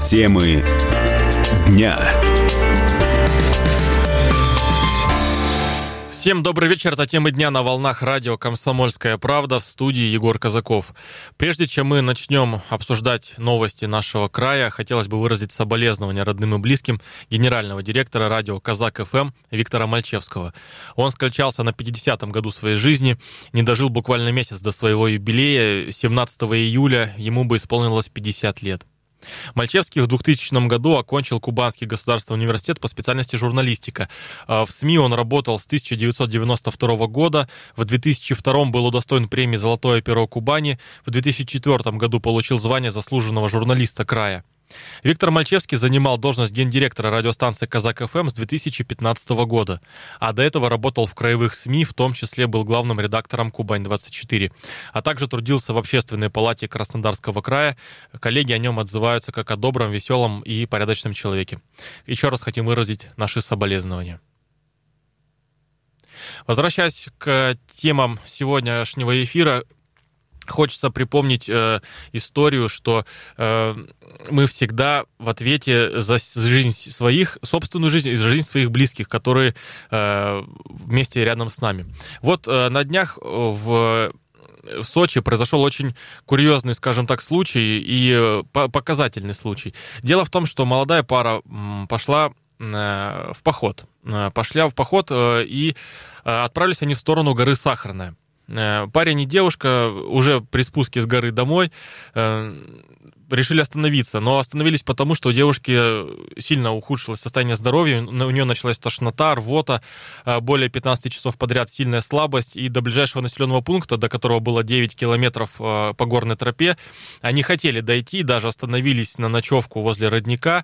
Темы дня. Всем добрый вечер, это «Темы дня» на волнах радио «Комсомольская правда», в студии Егор Казаков. Прежде чем мы начнем обсуждать новости нашего края, хотелось бы выразить соболезнования родным и близким генерального директора радио «Казак-ФМ» Виктора Мальчевского. Он скончался на 50-м году своей жизни, не дожил буквально месяц до своего юбилея, 17 июля ему бы исполнилось 50 лет. Мальчевский в 2000 году окончил Кубанский государственный университет по специальности журналистика. В СМИ он работал с 1992 года, в 2002 был удостоен премии «Золотое перо Кубани», в 2004 году получил звание заслуженного журналиста края. Виктор Мальчевский занимал должность гендиректора радиостанции «Казак-ФМ» с 2015 года, а до этого работал в краевых СМИ, в том числе был главным редактором «Кубань-24», а также трудился в Общественной палате Краснодарского края. Коллеги о нем отзываются как о добром, веселом и порядочном человеке. Еще раз хотим выразить наши соболезнования. Возвращаясь к темам сегодняшнего эфира, хочется припомнить историю, что мы всегда в ответе за жизнь своих, собственную жизнь и за жизнь своих близких, которые вместе рядом с нами. Вот на днях в Сочи произошел очень курьезный, скажем так, случай и показательный случай. Дело в том, что молодая пара пошла в поход. И отправились они в сторону горы Сахарная. Парень и девушка уже при спуске с горы домой решили остановиться, но остановились потому, что у девушки сильно ухудшилось состояние здоровья, у нее началась тошнота, рвота, более 15 часов подряд сильная слабость, и до ближайшего населенного пункта, до которого было 9 километров по горной тропе, они хотели дойти, даже остановились на ночевку возле родника,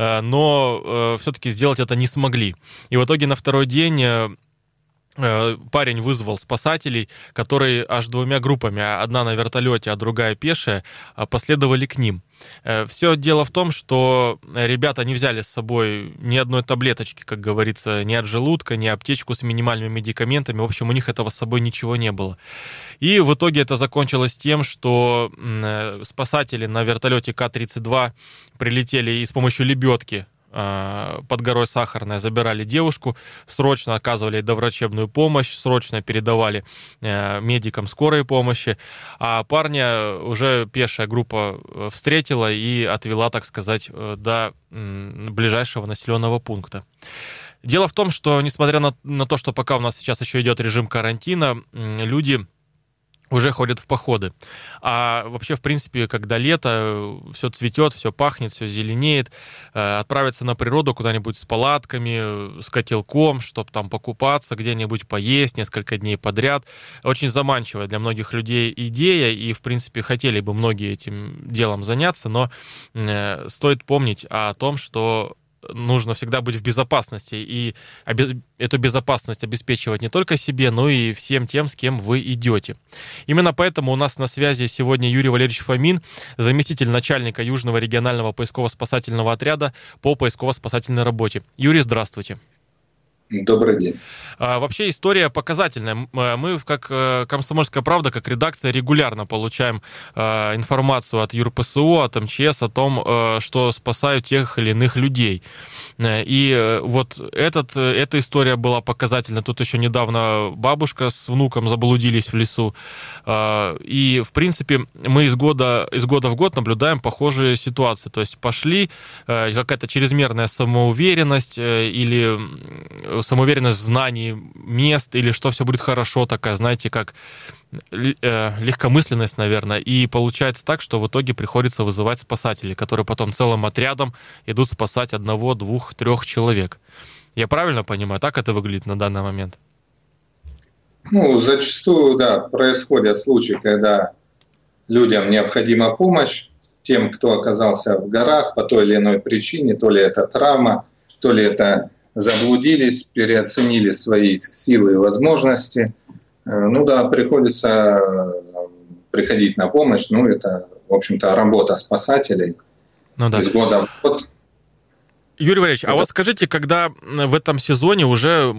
но все-таки сделать это не смогли. И в итоге на второй день парень вызвал спасателей, которые аж двумя группами, одна на вертолете, а другая пешая, последовали к ним. Все дело в том, что ребята не взяли с собой ни одной таблеточки, как говорится, ни от желудка, ни аптечку с минимальными медикаментами. В общем, у них этого с собой ничего не было. И в итоге это закончилось тем, что спасатели на вертолете К-32 прилетели и с помощью лебедки под горой Сахарная забирали девушку, срочно оказывали доврачебную помощь, срочно передавали медикам скорой помощи, а парня уже пешая группа встретила и отвела, так сказать, до ближайшего населенного пункта. Дело в том, что, несмотря на то, что пока у нас сейчас еще идет режим карантина, люди уже ходят в походы. А вообще, в принципе, когда лето, все цветет, все пахнет, все зеленеет, отправиться на природу куда-нибудь с палатками, с котелком, чтобы там покупаться, где-нибудь поесть несколько дней подряд. Очень заманчивая для многих людей идея, и, в принципе, хотели бы многие этим делом заняться, но стоит помнить о том, что нужно всегда быть в безопасности, и эту безопасность обеспечивать не только себе, но и всем тем, с кем вы идете. Именно поэтому у нас на связи сегодня Юрий Валерьевич Фомин, заместитель начальника Южного регионального поисково-спасательного отряда по поисково-спасательной работе. Юрий, здравствуйте. Добрый день. Вообще история показательная. Мы, как «Комсомольская правда», как редакция, регулярно получаем информацию от ЮРПСО, от МЧС о том, что спасают тех или иных людей. И вот эта история была показательна. Тут еще недавно бабушка с внуком заблудились в лесу. И, в принципе, мы из года в год наблюдаем похожие ситуации. То есть пошли какая-то чрезмерная самоуверенность или самоуверенность в знании мест, или что все будет хорошо, такая, знаете, как легкомысленность, наверное. И получается так, что в итоге приходится вызывать спасателей, которые потом целым отрядом идут спасать 1, 2, 3 человек. Я правильно понимаю, так это выглядит на данный момент? Зачастую, да, происходят случаи, когда людям необходима помощь, тем, кто оказался в горах по той или иной причине, то ли это травма, то ли это заблудились, переоценили свои силы и возможности. Приходится приходить на помощь. Это, в общем-то, работа спасателей из года в год. Юрий Валерьевич, а вот скажите, когда в этом сезоне уже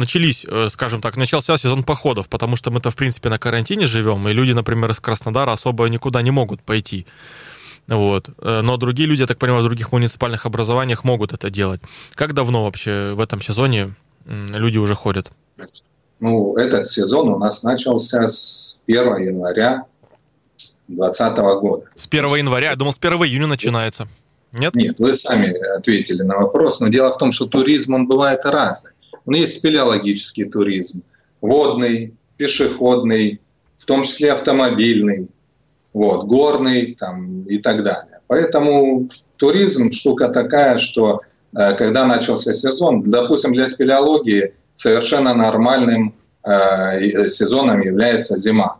начался сезон походов, потому что мы-то, в принципе, на карантине живем, и люди, например, из Краснодара особо никуда не могут пойти. Вот. Но другие люди, я так понимаю, в других муниципальных образованиях могут это делать. Как давно вообще в этом сезоне люди уже ходят? Ну, этот сезон у нас начался с 1 января 2020 года. С 1 января? Я думал, с 1 июня начинается. Нет? Нет, вы сами ответили на вопрос. Но дело в том, что туризм, он бывает разный. Он есть спелеологический туризм, водный, пешеходный, в том числе автомобильный, вот, горный там, и так далее. Поэтому туризм штука такая, что когда начался сезон, допустим, для спелеологии совершенно нормальным сезоном является зима.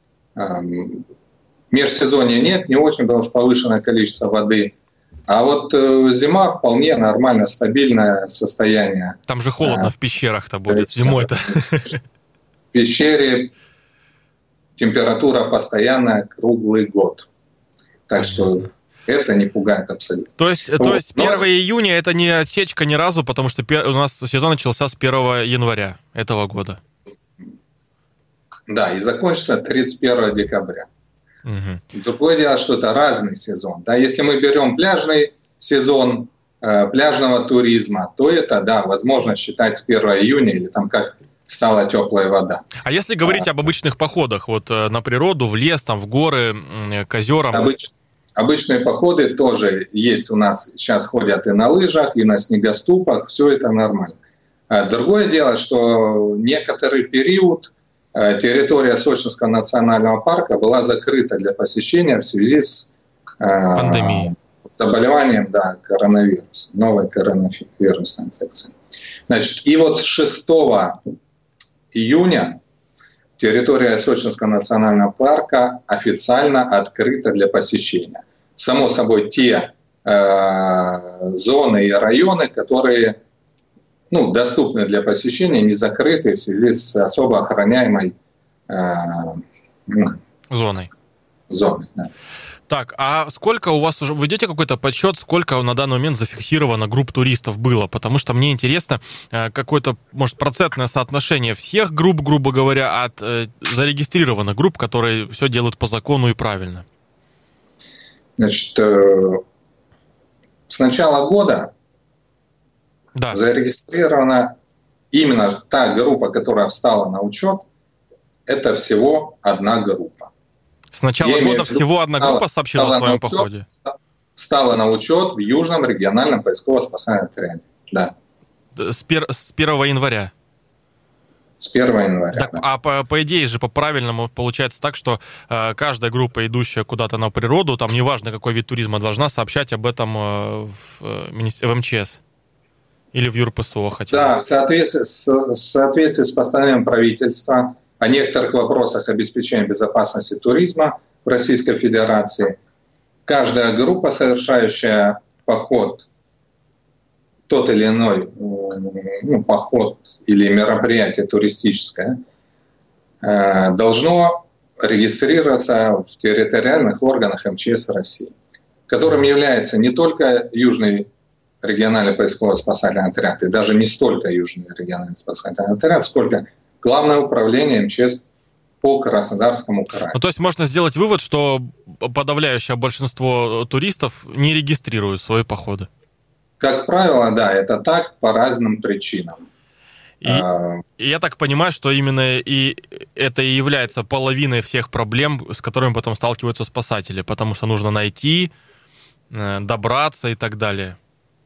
Межсезонья нет, не очень, потому что повышенное количество воды. А вот зима вполне нормально, стабильное состояние. Там же холодно в пещерах-то будет зимой-то. В пещере температура постоянная круглый год. Так что это не пугает абсолютно. То есть 1 июня это не отсечка ни разу, потому что у нас сезон начался с 1 января этого года. Да, и закончится 31 декабря. Угу. Другое дело, что это разный сезон. Да, если мы берем пляжный сезон пляжного туризма, то это, да, возможно считать с 1 июня или там как стала теплая вода. А если говорить об обычных походах, вот на природу, в лес, там, в горы, к озерам? Обычные походы тоже есть у нас. Сейчас ходят и на лыжах, и на снегоступах. Все это нормально. Другое дело, что некоторый период территория Сочинского национального парка была закрыта для посещения в связи с пандемией. Заболеванием, да, коронавируса, новой коронавирусной инфекции. Значит, и вот с 6 июня территория Сочинского национального парка официально открыта для посещения. Само собой, те зоны и районы, которые доступны для посещения, не закрыты в связи с особо охраняемой зоной. Да. Так, а сколько у вас уже... Вы ведете какой-то подсчет, сколько на данный момент зафиксировано групп туристов было? Потому что мне интересно какое-то, может, процентное соотношение всех групп, грубо говоря, от зарегистрированных групп, которые все делают по закону и правильно. Значит, с начала года зарегистрирована именно та группа, которая встала на учет, это всего одна группа. С начала года всего одна группа сообщила о своем походе? Стала на учет в Южном региональном поисково-спасательном отряде. Да. С 1 января? С 1 января, так, да. А по идее же, по-правильному, получается так, что каждая группа, идущая куда-то на природу, там неважно какой вид туризма, должна сообщать об этом в МЧС или в ЮРПСО хотя бы? Да, в соответствии с постановлением правительства о некоторых вопросах обеспечения безопасности туризма в Российской Федерации, каждая группа, совершающая поход, тот или иной поход или мероприятие туристическое, должно регистрироваться в территориальных органах МЧС России, которым является не только Южный региональный поисково-спасательный отряд, и даже не столько Южный региональный спасательный отряд, сколько Главное управление МЧС по Краснодарскому краю. То есть можно сделать вывод, что подавляющее большинство туристов не регистрируют свои походы? Как правило, да, это так по разным причинам. И я так понимаю, что именно и это и является половиной всех проблем, с которыми потом сталкиваются спасатели, потому что нужно найти, добраться и так далее.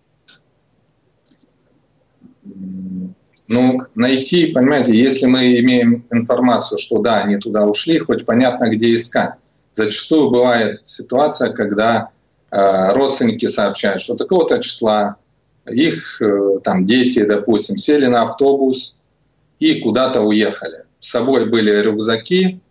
Найти, понимаете, если мы имеем информацию, что да, они туда ушли, хоть понятно, где искать. Зачастую бывает ситуация, когда родственники сообщают, что такого-то числа их там дети, допустим, сели на автобус и куда-то уехали. С собой были рюкзаки.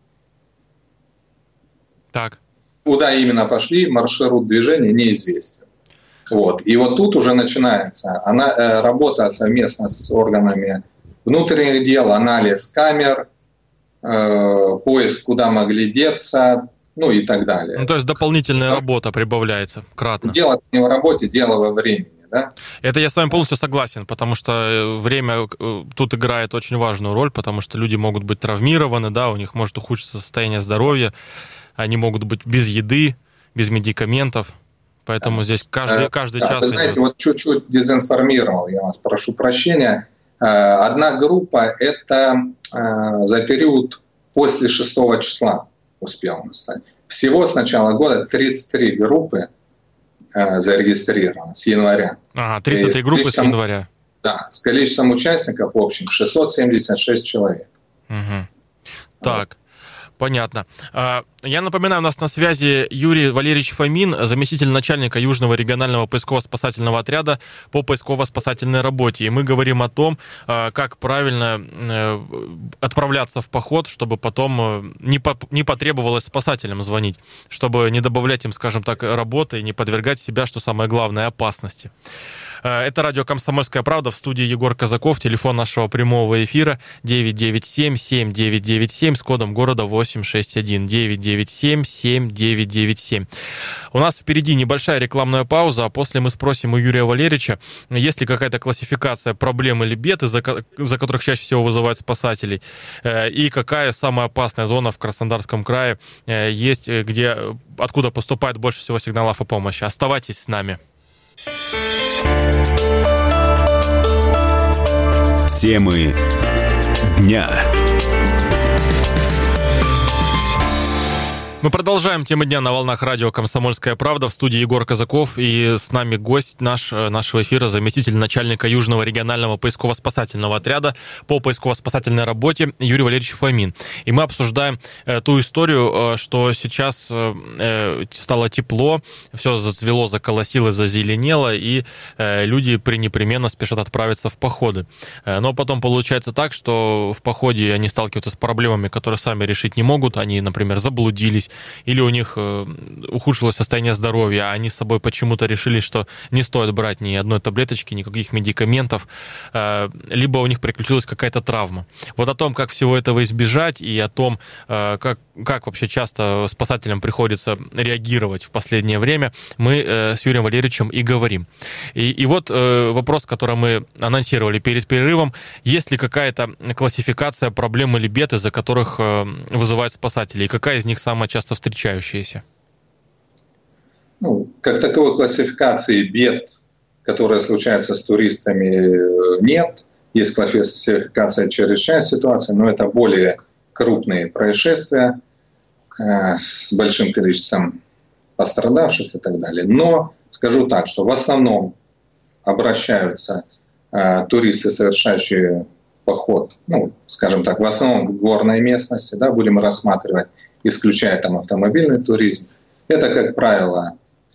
Так. Куда именно пошли, маршрут движения неизвестен. Вот. И вот тут уже начинается работа совместно с органами внутренних дел, анализ камер, поиск, куда могли деться, и так далее. То есть дополнительная работа прибавляется кратно. Дело не в работе, дело во времени. Да? Это я с вами полностью согласен, потому что время тут играет очень важную роль, потому что люди могут быть травмированы, да, у них может ухудшиться состояние здоровья, они могут быть без еды, без медикаментов. Поэтому здесь каждый час... Вы знаете, вот чуть-чуть дезинформировал, я вас прошу прощения. Одна группа – это за период после 6 числа успела настать. Всего с начала года 33 группы зарегистрировано с января. 33 группы с января. Да, с количеством участников в общем 676 человек. Угу. Так. Понятно. Я напоминаю, у нас на связи Юрий Валерьевич Фомин, заместитель начальника Южного регионального поисково-спасательного отряда по поисково-спасательной работе. И мы говорим о том, как правильно отправляться в поход, чтобы потом не потребовалось спасателям звонить, чтобы не добавлять им, скажем так, работы и не подвергать себя, что самое главное, опасности. Это радио «Комсомольская правда», в студии Егор Казаков, телефон нашего прямого эфира 997-7997 с кодом города 861, 997-7997. У нас впереди небольшая рекламная пауза, а после мы спросим у Юрия Валерьевича, есть ли какая-то классификация проблем или бед, из-за которых чаще всего вызывают спасателей, и какая самая опасная зона в Краснодарском крае есть, откуда поступает больше всего сигналов о помощи. Оставайтесь с нами. Темы дня. Мы продолжаем темы дня на волнах радио «Комсомольская правда». В студии Егор Казаков, и с нами гость нашего эфира, заместитель начальника Южного регионального поисково-спасательного отряда по поисково-спасательной работе Юрий Валерьевич Фомин. И мы обсуждаем ту историю, что сейчас стало тепло, все зацвело, заколосило, зазеленело, и люди пренепременно спешат отправиться в походы. Но потом получается так, что в походе они сталкиваются с проблемами, которые сами решить не могут. Они, например, заблудились, или у них ухудшилось состояние здоровья, а они с собой почему-то решили, что не стоит брать ни одной таблеточки, никаких медикаментов, либо у них приключилась какая-то травма. Вот о том, как всего этого избежать, и о том, как вообще часто спасателям приходится реагировать в последнее время, мы с Юрием Валерьевичем и говорим. И вот вопрос, который мы анонсировали перед перерывом: есть ли какая-то классификация проблем или бед, из-за которых вызывают спасатели, и какая из них самая часто встречающаяся? Как таковой классификации бед, которые случаются с туристами, нет. Есть классификация чрезвычайных ситуаций, но это более крупные происшествия с большим количеством пострадавших и так далее. Но скажу так, что в основном обращаются туристы, совершающие поход, скажем так, в основном в горной местности, да, будем рассматривать, исключая там автомобильный туризм. Это, как правило,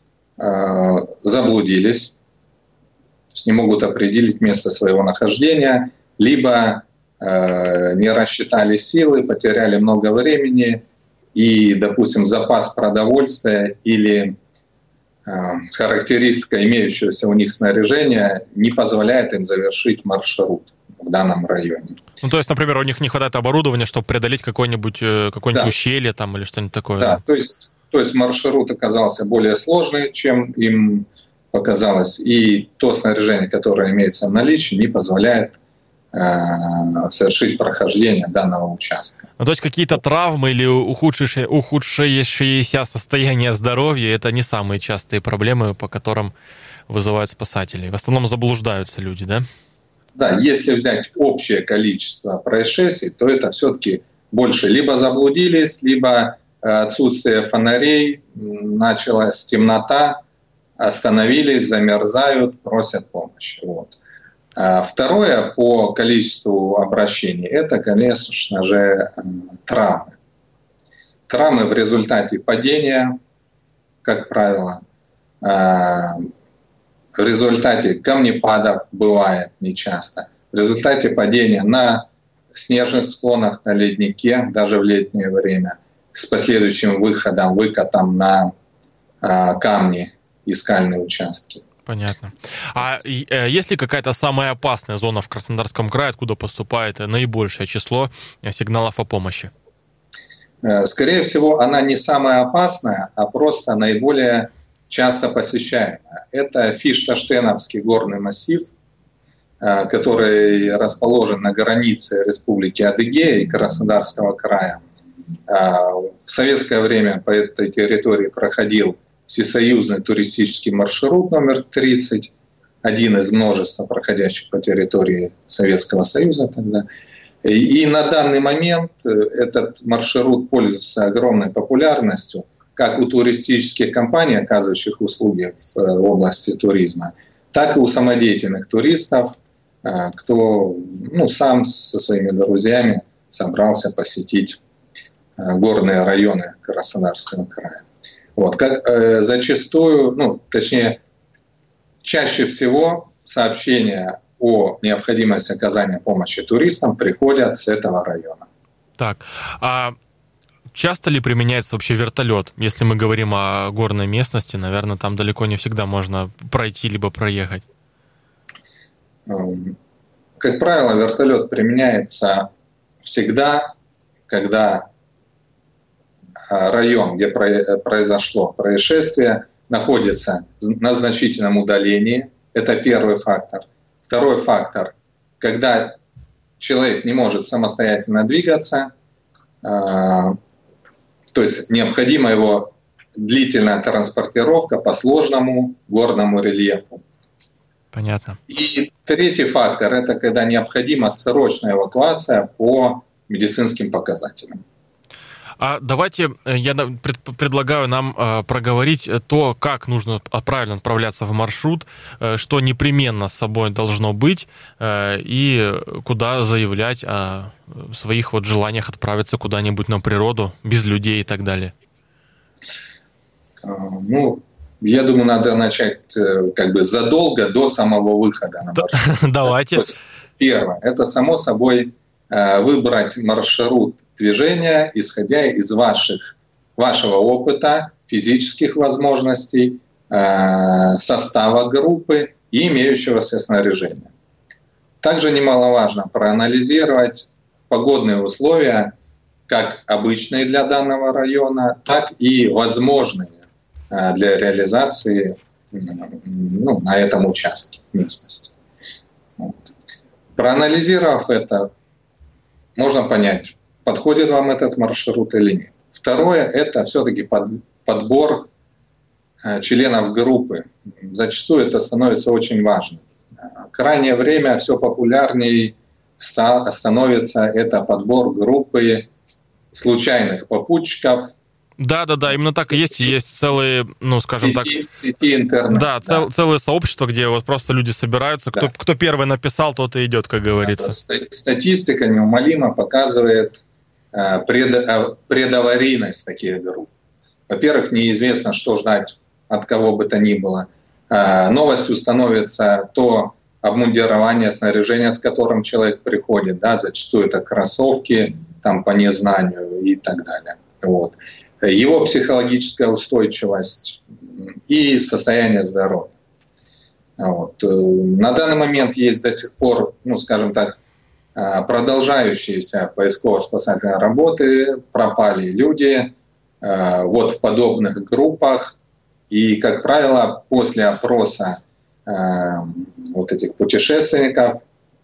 заблудились, то есть не могут определить место своего нахождения, либо не рассчитали силы, потеряли много времени, и, допустим, запас продовольствия или характеристика имеющегося у них снаряжения не позволяет им завершить маршрут в данном районе. То есть, например, у них не хватает оборудования, чтобы преодолеть какое-нибудь да. ущелье там, или что-нибудь такое? Да, то есть маршрут оказался более сложный, чем им показалось, и то снаряжение, которое имеется в наличии, не позволяет совершить прохождение данного участка. То есть какие-то травмы или ухудшающееся состояние здоровья — это не самые частые проблемы, по которым вызывают спасателей. В основном заблуждаются люди, да? Да, если взять общее количество происшествий, то это все-таки больше либо заблудились, либо отсутствие фонарей, началась темнота, остановились, замерзают, просят помощи. Вот. Второе по количеству обращений – это, конечно же, травмы. Травмы в результате падения, как правило, в результате камнепадов бывает нечасто, в результате падения на снежных склонах, на леднике, даже в летнее время, с последующим выкатом на камни и скальные участки. Понятно. А есть ли какая-то самая опасная зона в Краснодарском крае, откуда поступает наибольшее число сигналов о помощи? Скорее всего, она не самая опасная, а просто наиболее часто посещаемая. Это Фишташтеновский горный массив, который расположен на границе Республики Адыгея и Краснодарского края. В советское время по этой территории проходил всесоюзный туристический маршрут номер 30, один из множества проходящих по территории Советского Союза тогда. И на данный момент этот маршрут пользуется огромной популярностью как у туристических компаний, оказывающих услуги в области туризма, так и у самодеятельных туристов, кто сам со своими друзьями собрался посетить горные районы Краснодарского края. Вот. Зачастую, чаще всего сообщения о необходимости оказания помощи туристам приходят с этого района. Так, а часто ли применяется вообще вертолет? Если мы говорим о горной местности, наверное, там далеко не всегда можно пройти либо проехать. Как правило, вертолет применяется всегда, когда район, где произошло происшествие, находится на значительном удалении. Это первый фактор. Второй фактор, когда человек не может самостоятельно двигаться, то есть необходима его длительная транспортировка по сложному горному рельефу. Понятно. И третий фактор – это когда необходима срочная эвакуация по медицинским показателям. А давайте я предлагаю нам проговорить то, как нужно правильно отправляться в маршрут, что непременно с собой должно быть, и куда заявлять о своих желаниях отправиться куда-нибудь на природу, без людей и так далее. Я думаю, надо начать задолго до самого выхода на маршрут. Давайте. Первое – это, само собой, выбрать маршрут движения, исходя из вашего опыта, физических возможностей, состава группы и имеющегося снаряжения. Также немаловажно проанализировать погодные условия, как обычные для данного района, так и возможные для реализации на этом участке местности. Проанализировав это, можно понять, подходит вам этот маршрут или нет. Второе – это все-таки подбор членов группы. Зачастую это становится очень важным. В крайнее время все популярнее становится это подбор группы случайных попутчиков. Да, именно так и есть. Есть целые, сети интернет. Да, целое сообщество, где просто люди собираются. Да. Кто первый написал, тот и идет, как говорится. Статистика неумолимо показывает предаварийность таких групп. Во-первых, неизвестно, что ждать от кого бы то ни было. Новостью становится то обмундирование, снаряжение, с которым человек приходит. Да, зачастую это кроссовки по незнанию и так далее. Вот. Его психологическая устойчивость и состояние здоровья. Вот. На данный момент есть до сих пор, продолжающиеся поисково-спасательные работы, пропали люди в подобных группах. И, как правило, после опроса этих путешественников,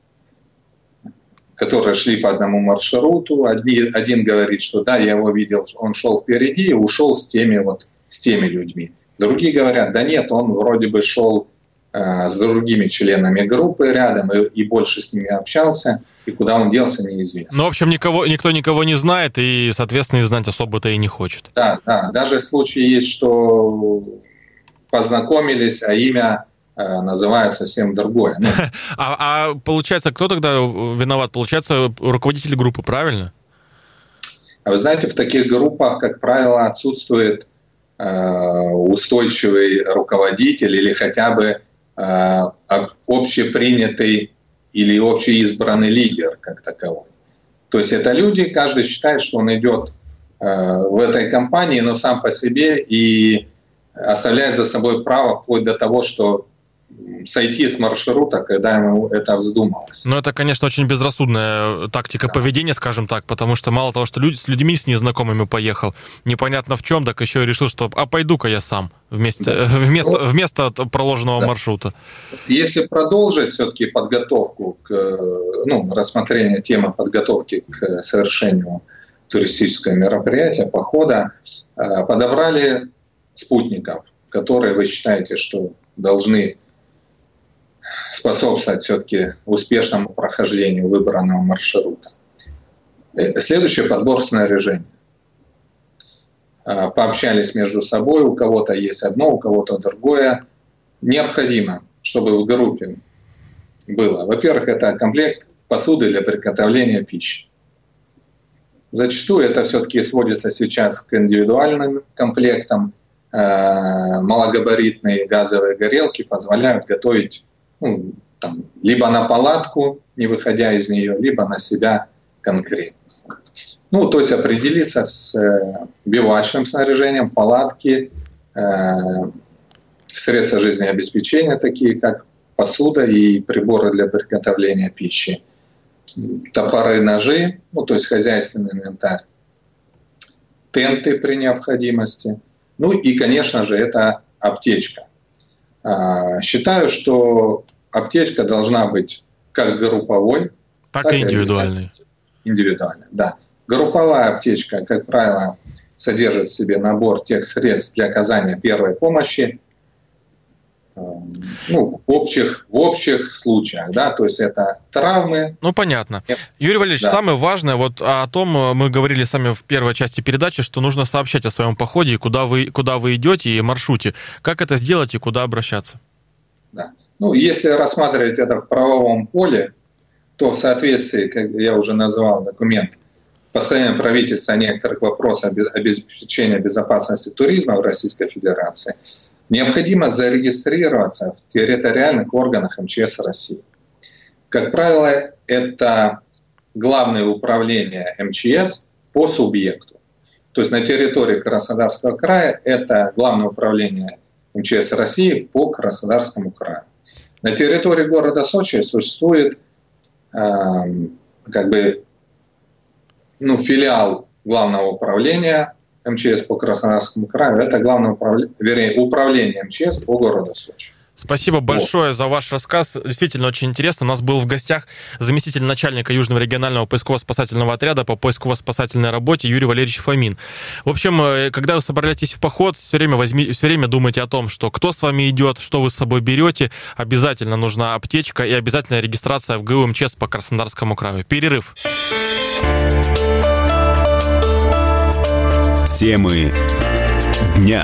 которые шли по одному маршруту. Один говорит, что да, я его видел, он шел впереди и ушел с теми людьми. Другие говорят, да нет, он вроде бы шел с другими членами группы рядом и больше с ними общался, и куда он делся, неизвестно. В общем, никто никого не знает, и, соответственно, и знать особо-то и не хочет. Да, даже случаи есть, что познакомились, а имя называют совсем другое. А получается, кто тогда виноват? Получается, руководитель группы, правильно? Вы знаете, в таких группах, как правило, отсутствует устойчивый руководитель или хотя бы общепринятый или общеизбранный лидер как таковой. То есть это люди, каждый считает, что он идет в этой компании, но сам по себе и оставляет за собой право вплоть до того, что сойти с маршрута, когда ему это вздумалось. Это, конечно, очень безрассудная тактика поведения, скажем так, потому что мало того, что с людьми с незнакомыми поехал, непонятно в чем, так еще и решил, что пойду-ка я сам вместо проложенного маршрута. Если продолжить все-таки подготовку рассмотрение темы подготовки к совершению туристического мероприятия, похода, подобрали спутников. которые вы считаете, что должны способствовать все-таки успешному прохождению выбранного маршрута. Следующий — подбор снаряжения. Пообщались между собой, у кого-то есть одно, у кого-то другое. Необходимо, чтобы в группе было, во-первых, это комплект посуды для приготовления пищи. Зачастую это все-таки сводится сейчас к индивидуальным комплектам. Малогабаритные газовые горелки позволяют готовить либо на палатку, не выходя из нее, либо на себя конкретно. То есть определиться с бивуачным снаряжением, палатки, средства жизнеобеспечения, такие как посуда и приборы для приготовления пищи, топоры, ножи, то есть хозяйственный инвентарь, тенты при необходимости, и, конечно же, это аптечка. Считаю, что аптечка должна быть как групповой, так и индивидуальной. Индивидуально, да. Групповая аптечка, как правило, содержит в себе набор тех средств для оказания первой помощи, в общих случаях, да, то есть это травмы. Понятно. Юрий Валерьевич, да. Самое важное, о том мы говорили сами в первой части передачи, что нужно сообщать о своем походе, куда вы идете и маршруте. Как это сделать и куда обращаться? Да. Если рассматривать это в правовом поле, то в соответствии, как я уже назвал, документ постановления правительства о некоторых вопросах обеспечения безопасности туризма в Российской Федерации, необходимо зарегистрироваться в территориальных органах МЧС России. Как правило, это главное управление МЧС по субъекту. То есть на территории Краснодарского края это главное управление МЧС России по Краснодарскому краю. На территории города Сочи существует филиал главного управления МЧС по Краснодарскому краю. Это главное управление МЧС по городу Сочи. Спасибо большое за ваш рассказ. Действительно очень интересно. У нас был в гостях заместитель начальника Южного регионального поисково-спасательного отряда по поисково-спасательной работе Юрий Валерьевич Фомин. В общем, когда вы собираетесь в поход, все время думайте о том, что кто с вами идет, что вы с собой берете. Обязательно нужна аптечка и обязательно регистрация в ГУ МЧС по Краснодарскому краю. Перерыв. Темы дня.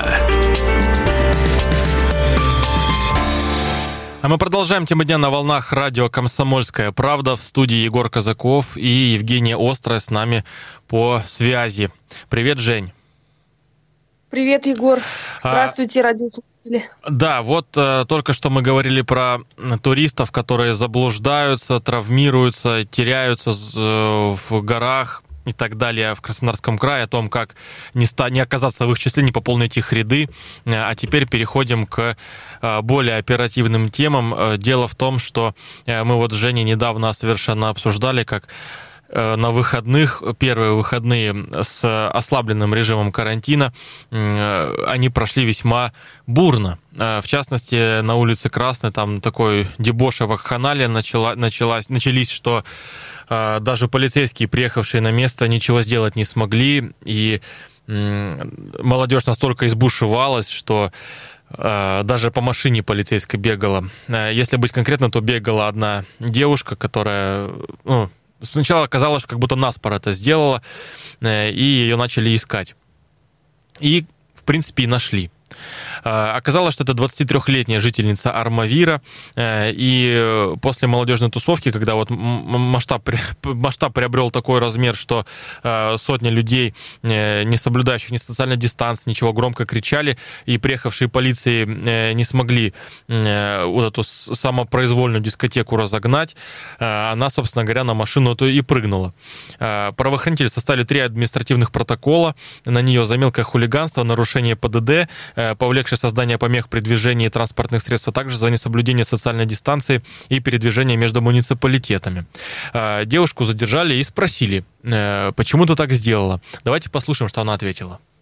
А мы продолжаем темы дня на волнах радио «Комсомольская правда». В студии Егор Казаков и Евгения Острая с нами по связи. Привет, Жень. Привет, Егор. Здравствуйте, радиослушатели. Да, только что мы говорили про туристов, которые заблуждаются, травмируются, теряются в горах и так далее в Краснодарском крае, о том, как не оказаться в их числе, не пополнить их ряды. А теперь переходим к более оперативным темам. Дело в том, что мы с Женей недавно совершенно обсуждали, как на выходных, первые выходные с ослабленным режимом карантина, они прошли весьма бурно. В частности, на улице Красной там такой дебош и вакханалия начались, что даже полицейские, приехавшие на место, ничего сделать не смогли, и молодежь настолько избушевалась, что даже по машине полицейской бегала. Если быть конкретно, то бегала одна девушка, которая... сначала казалось, как будто наспор это сделала, и ее начали искать. И, в принципе, и нашли. Оказалось, что это 23-летняя жительница Армавира, и после молодежной тусовки, когда масштаб приобрел такой размер, что сотни людей, не соблюдающих ни социальной дистанции, ничего, громко кричали, и приехавшие полиции не смогли эту самопроизвольную дискотеку разогнать, она, собственно говоря, на машину и прыгнула. Правоохранители составили 3 административных протокола на нее за мелкое хулиганство, нарушение ПДД, повлекшее создание помех при движении транспортных средств, а также за несоблюдение социальной дистанции и передвижение между муниципалитетами. Девушку задержали и спросили, почему ты так сделала. Давайте послушаем, что она ответила.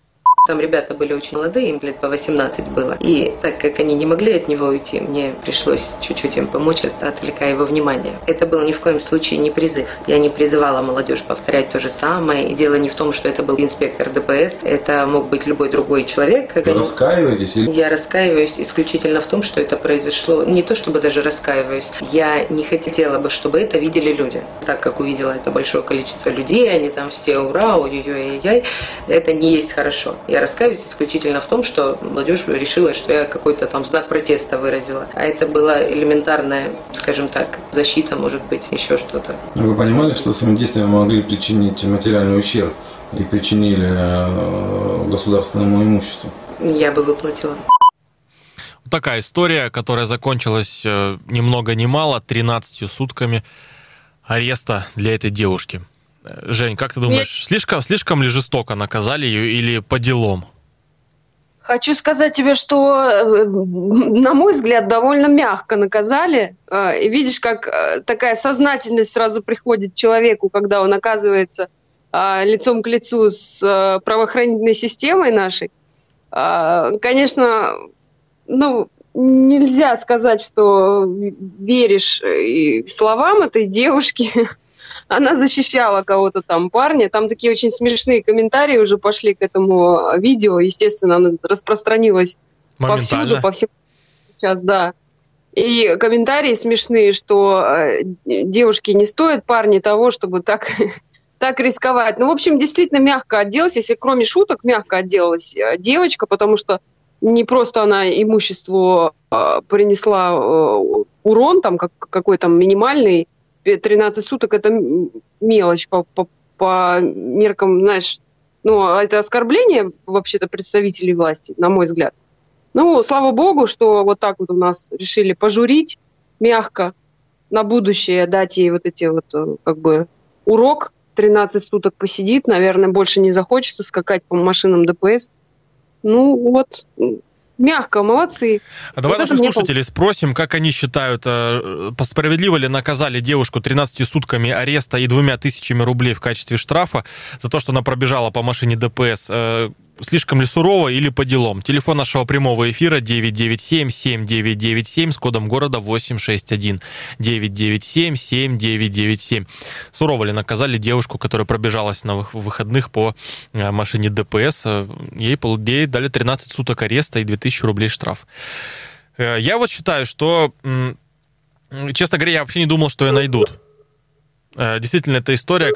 Там ребята были очень молодые, им лет по 18 было. И так как они не могли от него уйти, мне пришлось чуть-чуть им помочь, отвлекая его внимание. Это был ни в коем случае не призыв. Я не призывала молодежь повторять то же самое. И дело не в том, что это был инспектор ДПС. Это мог быть любой другой человек. Вы раскаиваетесь? Я раскаиваюсь исключительно в том, что это произошло. Не то, чтобы даже раскаиваюсь. Я не хотела бы, чтобы это видели люди. Так как увидела это большое количество людей, они там все ура, ой-ой-ой-ой, это не есть хорошо. Я раскаиваюсь исключительно в том, что молодежь решила, что я какой-то там знак протеста выразила. А это была элементарная, скажем так, защита, может быть, еще что-то. Вы понимали, что своим действием могли причинить материальный ущерб и причинили государственному имуществу? Я бы выплатила. Такая история, которая закончилась ни много ни мало 13 сутками ареста для этой девушки. Жень, как ты думаешь, слишком ли жестоко наказали ее или по делам? Хочу сказать тебе, что, на мой взгляд, довольно мягко наказали. И видишь, как такая сознательность сразу приходит человеку, когда он оказывается лицом к лицу с правоохранительной системой нашей. Конечно, нельзя сказать, что веришь словам этой девушки. Она защищала кого-то там, парня. Там такие очень смешные комментарии уже пошли к этому видео. Естественно, оно распространилось повсюду, по всему сейчас, да. И комментарии смешные, что девушке не стоит, парни, того, чтобы так рисковать. В общем, действительно мягко отделалась, если кроме шуток мягко отделалась девочка, потому что не просто она имуществу принесла урон, там какой там минимальный, 13 суток – это мелочь по меркам, знаешь, это оскорбление вообще-то представителей власти, на мой взгляд. Слава богу, что вот так вот у нас решили пожурить мягко, на будущее дать ей вот эти вот, урок, 13 суток посидит, наверное, больше не захочется скакать по машинам ДПС. Мягко, молодцы. А давай наших слушателей спросим, как они считают, справедливо ли наказали девушку 13 сутками ареста и 2000 рублей в качестве штрафа за то, что она пробежала по машине ДПС. Слишком ли сурово или по делам? Телефон нашего прямого эфира 997-7997 с кодом города 861. 997-7997. Сурово ли наказали девушку, которая пробежалась на выходных по машине ДПС? Ей дали 13 суток ареста и 2000 рублей штраф. Я вот считаю, что, честно говоря, я вообще не думал, что ее найдут. Действительно, эта история...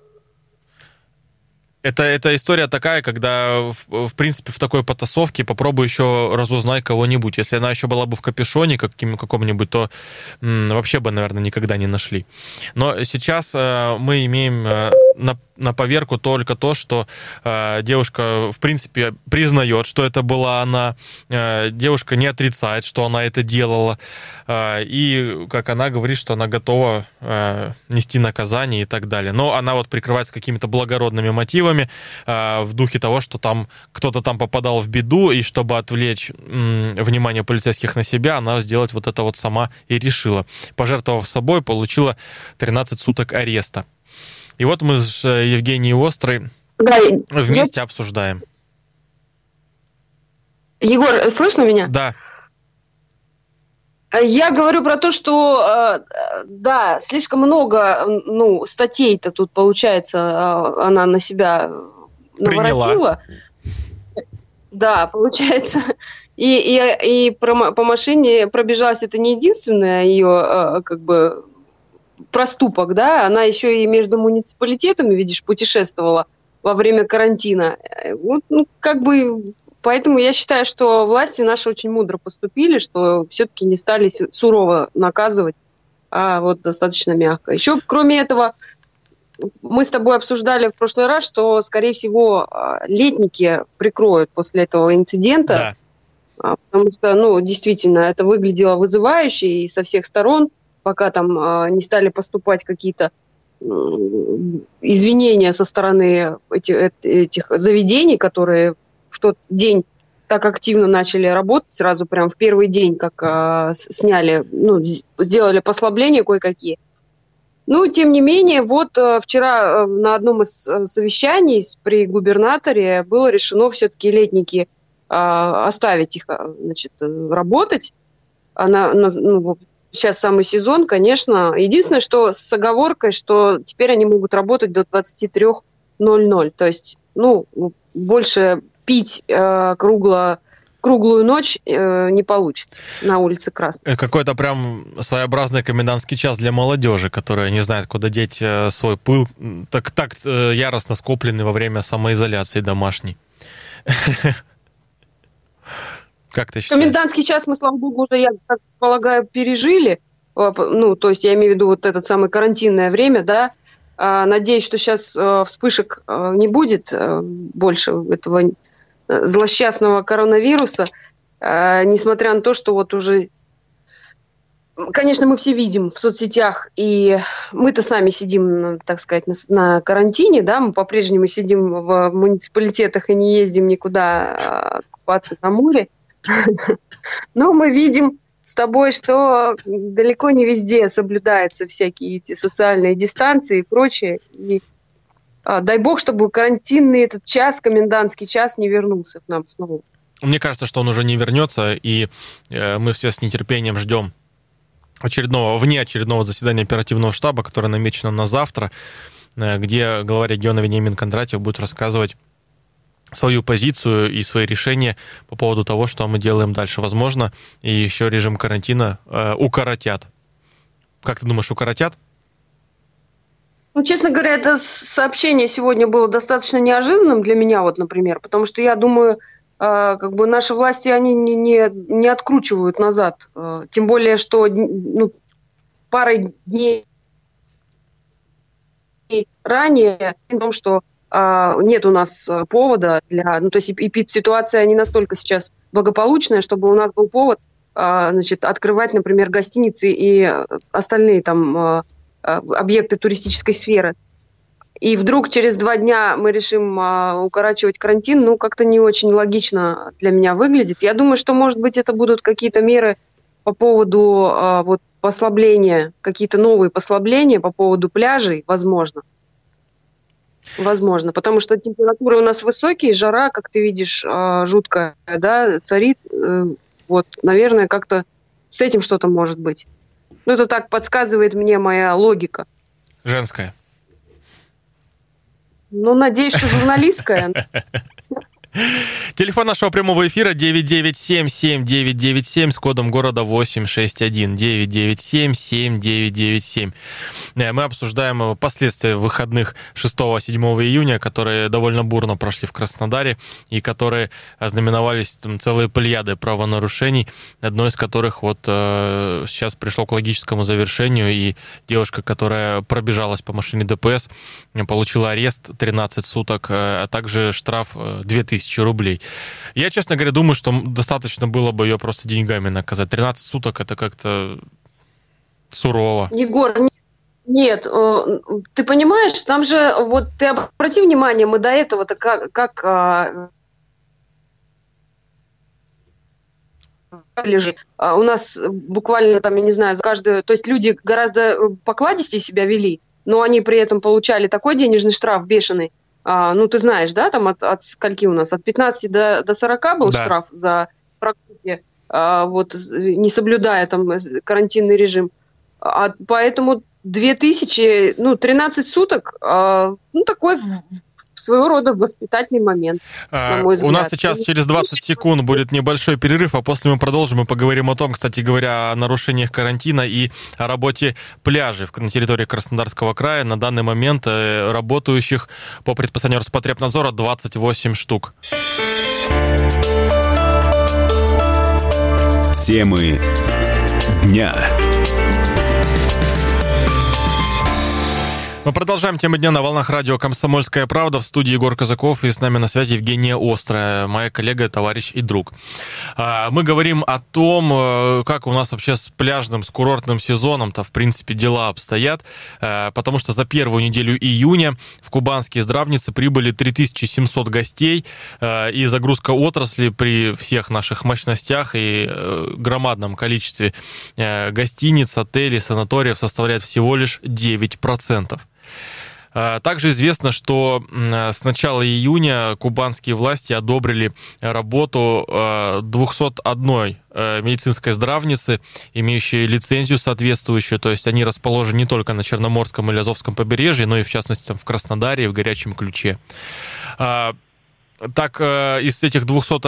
Это история такая, когда, в принципе, в такой потасовке попробуй еще разузнай кого-нибудь. Если она еще была бы в капюшоне каком-нибудь, то вообще бы, наверное, никогда не нашли. Но сейчас мы имеем на поверку только то, что девушка, в принципе, признает, что это была она. Девушка не отрицает, что она это делала. И, как она говорит, что она готова нести наказание и так далее. Но она вот прикрывается какими-то благородными мотивами, в духе того, что там кто-то там попадал в беду, и чтобы отвлечь внимание полицейских на себя, она сделать вот это вот сама и решила. Пожертвовав собой, получила 13 суток ареста. И вот мы с Евгенией Острой вместе обсуждаем. Егор, слышно меня? Да. Я говорю про то, что, да, слишком много, статей-то тут, получается, она на себя наворотила. Да, получается. И по машине пробежалась, это не единственное ее, проступок, да, она еще и между муниципалитетами, видишь, путешествовала во время карантина. Вот, поэтому я считаю, что власти наши очень мудро поступили, что все-таки не стали сурово наказывать, а вот достаточно мягко. Еще, кроме этого, мы с тобой обсуждали в прошлый раз, что, скорее всего, летники прикроют после этого инцидента, да. Потому что, действительно, это выглядело вызывающе и со всех сторон, пока там не стали поступать какие-то извинения со стороны этих заведений, которые в тот день так активно начали работать, сразу прям в первый день, как сняли, сделали послабления кое-какие. Ну, тем не менее, вот вчера на одном из совещаний при губернаторе было решено все-таки летники оставить их, значит, работать. Сейчас самый сезон, конечно. Единственное, что с оговоркой, что теперь они могут работать до 23:00. То есть, больше пить круглую ночь не получится на улице Красной. Какой-то прям своеобразный комендантский час для молодежи, которая не знает, куда деть свой пыл, так яростно скопленный во время самоизоляции домашней. Как ты считаешь? Комендантский час мы, слава богу, уже, я так полагаю, пережили. То есть я имею в виду вот это самое карантинное время, да. Надеюсь, что сейчас вспышек не будет больше этого злосчастного коронавируса, несмотря на то, что вот уже, конечно, мы все видим в соцсетях, и мы-то сами сидим, так сказать, на карантине, да, мы по-прежнему сидим в муниципалитетах и не ездим никуда купаться на море. Но мы видим с тобой, что далеко не везде соблюдаются всякие эти социальные дистанции и прочее. И дай бог, чтобы карантинный этот час, комендантский час, не вернулся к нам снова. Мне кажется, что он уже не вернется, и мы все с нетерпением ждем внеочередного заседания оперативного штаба, которое намечено на завтра, где глава региона Вениамин Кондратьев будет рассказывать свою позицию и свои решения по поводу того, что мы делаем дальше. Возможно, и еще режим карантина укоротят. Как ты думаешь, укоротят? Честно говоря, это сообщение сегодня было достаточно неожиданным для меня, вот, например, потому что я думаю, наши власти, они не откручивают назад. Тем более, что парой дней ранее, о том, что нет у нас повода то есть ситуация не настолько сейчас благополучная, чтобы у нас был повод, открывать, например, гостиницы и остальные там объекты туристической сферы. И вдруг через 2 дня мы решим укорачивать карантин, как-то не очень логично для меня выглядит. Я думаю, что, может быть, это будут какие-то меры по поводу послабления, какие-то новые послабления по поводу пляжей, возможно. Возможно, потому что температуры у нас высокие, жара, как ты видишь, жуткая, да, царит. Наверное, как-то с этим что-то может быть. Это так подсказывает мне моя логика. Женская. Надеюсь, что журналистская. Телефон нашего прямого эфира 997-7997 с кодом города 861. 997-7997. Мы обсуждаем последствия выходных 6-7 июня, которые довольно бурно прошли в Краснодаре и которые ознаменовались целые плеяды правонарушений, одно из которых сейчас пришло к логическому завершению, и девушка, которая пробежалась по машине ДПС, получила арест 13 суток, а также штраф 2000 рублей. Я, честно говоря, думаю, что достаточно было бы ее просто деньгами наказать. 13 суток — это как-то сурово. Егор, нет, ты понимаешь, там же, ты обрати внимание, мы до этого-то как у нас буквально там, я не знаю, каждую, то есть люди гораздо покладистее себя вели, но они при этом получали такой денежный штраф бешеный. Ты знаешь, да, там от скольки у нас? От 15 до 40 был штраф за прогулки, не соблюдая там карантинный режим. Поэтому 2000, 13 суток, такой своего рода воспитательный момент, на мой взгляд. У нас сейчас через 20 секунд будет небольшой перерыв, а после мы продолжим и поговорим о том, кстати говоря, о нарушениях карантина и о работе пляжей на территории Краснодарского края. На данный момент работающих по предписанию Роспотребнадзора 28 штук. Темы дня. Мы продолжаем тему дня на волнах радио «Комсомольская правда». В студии Егор Казаков, и с нами на связи Евгения Острая, моя коллега, товарищ и друг. Мы говорим о том, как у нас вообще с пляжным, с курортным сезоном-то, в принципе, дела обстоят, потому что за первую неделю июня в кубанские здравницы прибыли 3700 гостей, и загрузка отрасли при всех наших мощностях и громадном количестве гостиниц, отелей, санаториев составляет всего лишь 9%. Также известно, что с начала июня кубанские власти одобрили работу 201 медицинской здравницы, имеющей лицензию соответствующую, то есть они расположены не только на Черноморском или Азовском побережье, но и в частности в Краснодаре и в Горячем Ключе. Так, из этих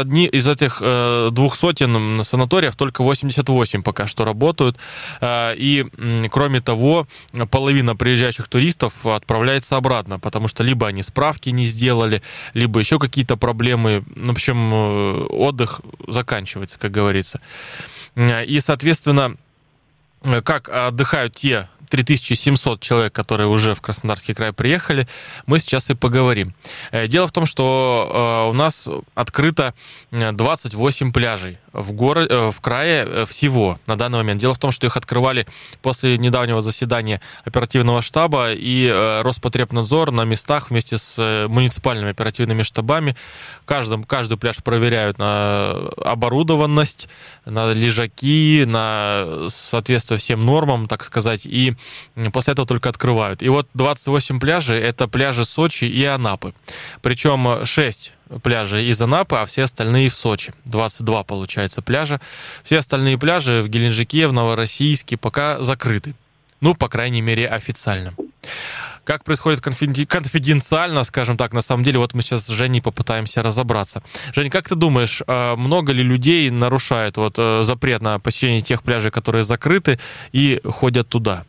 200 санаториев только 88 пока что работают. И, кроме того, половина приезжающих туристов отправляется обратно, потому что либо они справки не сделали, либо еще какие-то проблемы. В общем, отдых заканчивается, как говорится. И, соответственно, как отдыхают те 3700 человек, которые уже в Краснодарский край приехали, мы сейчас и поговорим. Дело в том, что у нас открыто 28 пляжей в крае всего на данный момент. Дело в том, что их открывали после недавнего заседания оперативного штаба, и Роспотребнадзор на местах вместе с муниципальными оперативными штабами каждый пляж проверяют на оборудованность, на лежаки, на соответствие всем нормам, так сказать, и после этого только открывают. И вот 28 пляжей — это пляжи Сочи и Анапы. Причем 6 пляжей из Анапы, а все остальные в Сочи. 22, получается, пляжа. Все остальные пляжи в Геленджике, в Новороссийске пока закрыты. Ну, по крайней мере, официально. Как происходит конфиденциально, скажем так, на самом деле, вот мы сейчас с Женей попытаемся разобраться. Жень, как ты думаешь, много ли людей нарушает запрет на посещение тех пляжей, которые закрыты, и ходят туда?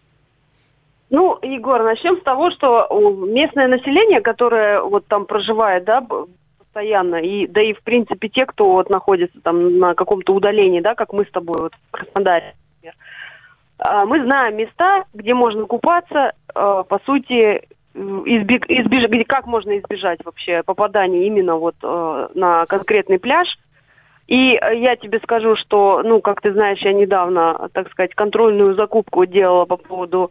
Ну, Егор, начнем с того, что местное население, которое вот там проживает, да, постоянно, и в принципе те, кто вот находится там на каком-то удалении, да, как мы с тобой вот в Краснодаре, например, мы знаем места, где можно купаться, по сути, как можно избежать вообще попадания именно вот на конкретный пляж. И я тебе скажу, что, ну, как ты знаешь, я недавно, так сказать, контрольную закупку делала по поводу,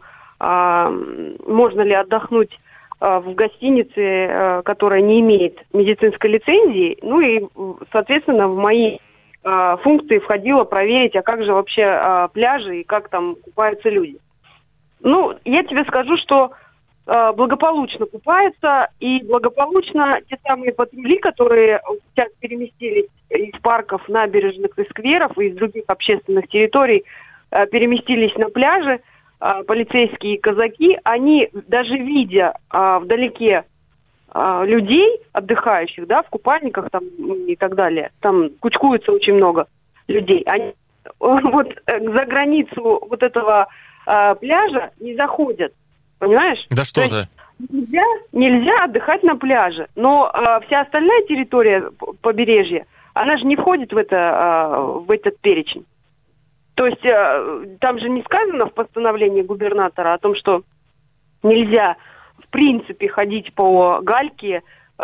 можно ли отдохнуть в гостинице, которая не имеет медицинской лицензии. Ну и, соответственно, в мои функции входило проверить, а как же вообще пляжи и как там купаются люди. Ну, я тебе скажу, что благополучно купаются, и благополучно те самые патрули, которые сейчас переместились из парков, набережных и скверов, и из других общественных территорий, переместились на пляжи, полицейские казаки, они, даже видя вдалеке людей, отдыхающих, да, в купальниках там и так далее, там кучкуется очень много людей, они вот за границу вот этого пляжа не заходят, понимаешь? Да что ты? Нельзя отдыхать на пляже, но вся остальная территория побережья, она же не входит в этот перечень. То есть там же не сказано в постановлении губернатора о том, что нельзя в принципе ходить по гальке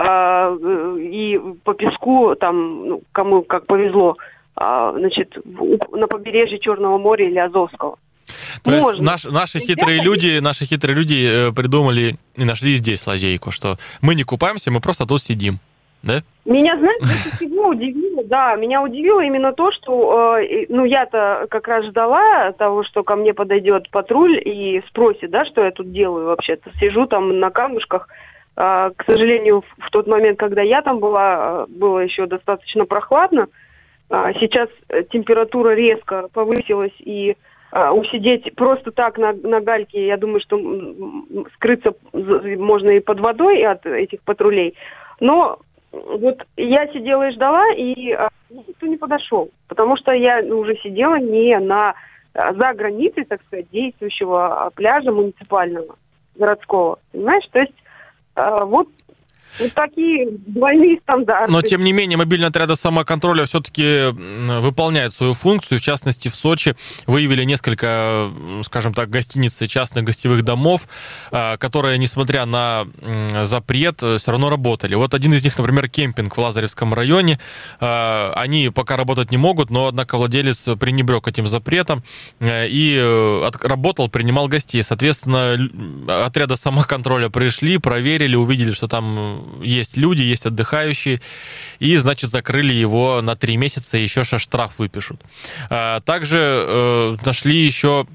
и по песку, там, ну, кому как повезло, значит, на побережье Черного моря или Азовского. То есть наши хитрые люди придумали и нашли здесь лазейку, что мы не купаемся, мы просто тут сидим, да? Меня, знаешь, больше всего удивило, да, меня удивило именно то, что, ну, я-то как раз ждала того, что ко мне подойдет патруль и спросит, да, что я тут делаю вообще-то. Сижу там на камушках, к сожалению, в тот момент, когда я там была, было еще достаточно прохладно. Сейчас температура резко повысилась, и усидеть просто так на гальке, я думаю, что скрыться можно и под водой от этих патрулей. Но вот я сидела и ждала, и никто не подошел, потому что я уже сидела не за границей, так сказать, действующего пляжа муниципального, городского, понимаешь? То есть вот Вот такие двойные стандарты. Но, тем не менее, мобильные отряды самоконтроля все-таки выполняют свою функцию. В частности, в Сочи выявили несколько, скажем так, гостиниц и частных гостевых домов, которые, несмотря на запрет, все равно работали. Вот один из них, например, кемпинг в Лазаревском районе. Они пока работать не могут, но, однако, владелец пренебрег этим запретом и работал, принимал гостей. Соответственно, отряды самоконтроля пришли, проверили, увидели, что там есть люди, есть отдыхающие, и, значит, закрыли его на 3 месяца, и еще штраф выпишут. Также нашли еще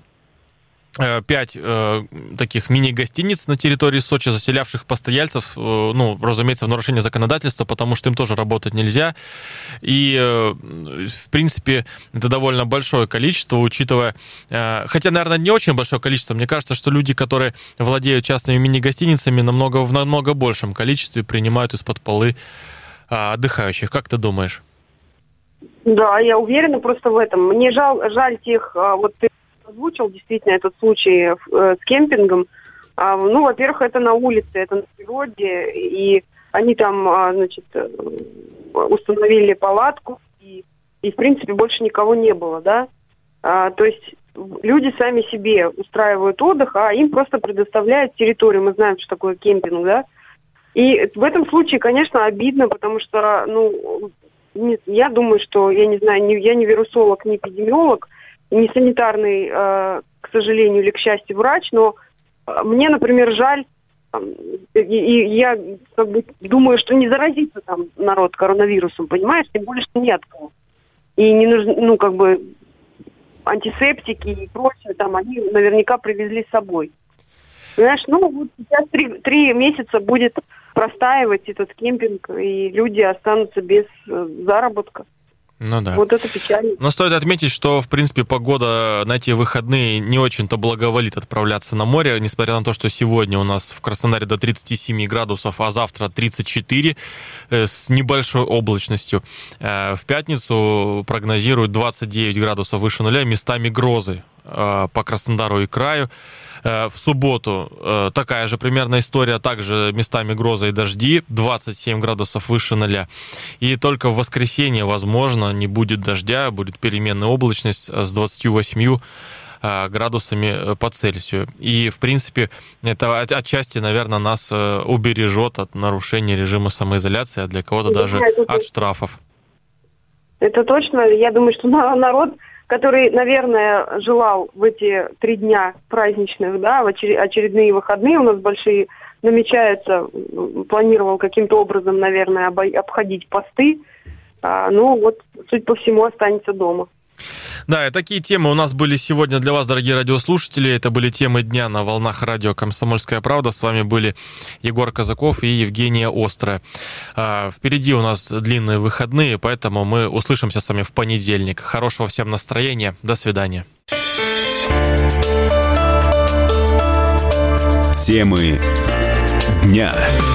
5 таких мини-гостиниц на территории Сочи, заселявших постояльцев, ну, разумеется, в нарушение законодательства, потому что им тоже работать нельзя. И, в принципе, это довольно большое количество, учитывая... Хотя, наверное, не очень большое количество. Мне кажется, что люди, которые владеют частными мини-гостиницами, в намного большем количестве принимают из-под полы отдыхающих. Как ты думаешь? Да, я уверена просто в этом. Мне жаль тех... Вот ты озвучил действительно этот случай с кемпингом. Ну, во-первых, это на улице, это на природе, и они там, значит, установили палатку, и в принципе, больше никого не было, да. То есть люди сами себе устраивают отдых, а им просто предоставляют территорию. Мы знаем, что такое кемпинг, да. И в этом случае, конечно, обидно, потому что, ну, я думаю, что, я не знаю, я не вирусолог, не эпидемиолог, не санитарный, к сожалению или к счастью, врач, но мне, например, жаль, и я как бы думаю, что не заразится там народ коронавирусом, понимаешь, тем более, что нет кого. И не нужно, ну, как бы, антисептики и прочее, там, они наверняка привезли с собой. Понимаешь, ну, вот сейчас 3 месяца будет простаивать этот кемпинг, и люди останутся без заработка. Ну да. Вот это печально. Но стоит отметить, что, в принципе, погода на эти выходные не очень-то благоволит отправляться на море, несмотря на то, что сегодня у нас в Краснодаре до 37 градусов, а завтра 34 с небольшой облачностью. В пятницу прогнозируют 29 градусов выше нуля, местами грозы по Краснодару и краю. В субботу такая же примерно история, также местами гроза и дожди, 27 градусов выше нуля. И только в воскресенье, возможно, не будет дождя, будет переменная облачность с 28 градусами по Цельсию. И, в принципе, это отчасти, наверное, нас убережет от нарушения режима самоизоляции, а для кого-то даже от штрафов. Это точно. Я думаю, что народ, который, наверное, желал в эти 3 дня праздничных, да, в очередные выходные у нас большие намечаются, планировал каким-то образом, наверное, обходить посты, ну вот, судя по всему, останется дома. Да, и такие темы у нас были сегодня для вас, дорогие радиослушатели. Это были темы дня на волнах радио «Комсомольская правда». С вами были Егор Казаков и Евгения Острая. Впереди у нас длинные выходные, поэтому мы услышимся с вами в понедельник. Хорошего всем настроения. До свидания. Темы дня.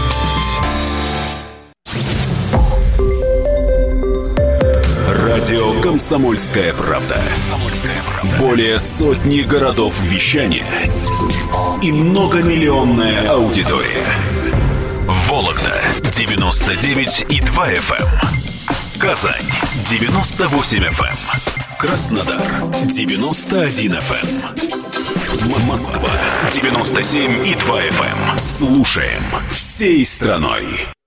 Радио «Комсомольская правда». Более сотни городов вещания и многомиллионная аудитория. Вологда 99,2 FM. Казань 98 FM. Краснодар 91 FM. Москва 97,2 FM. Слушаем всей страной.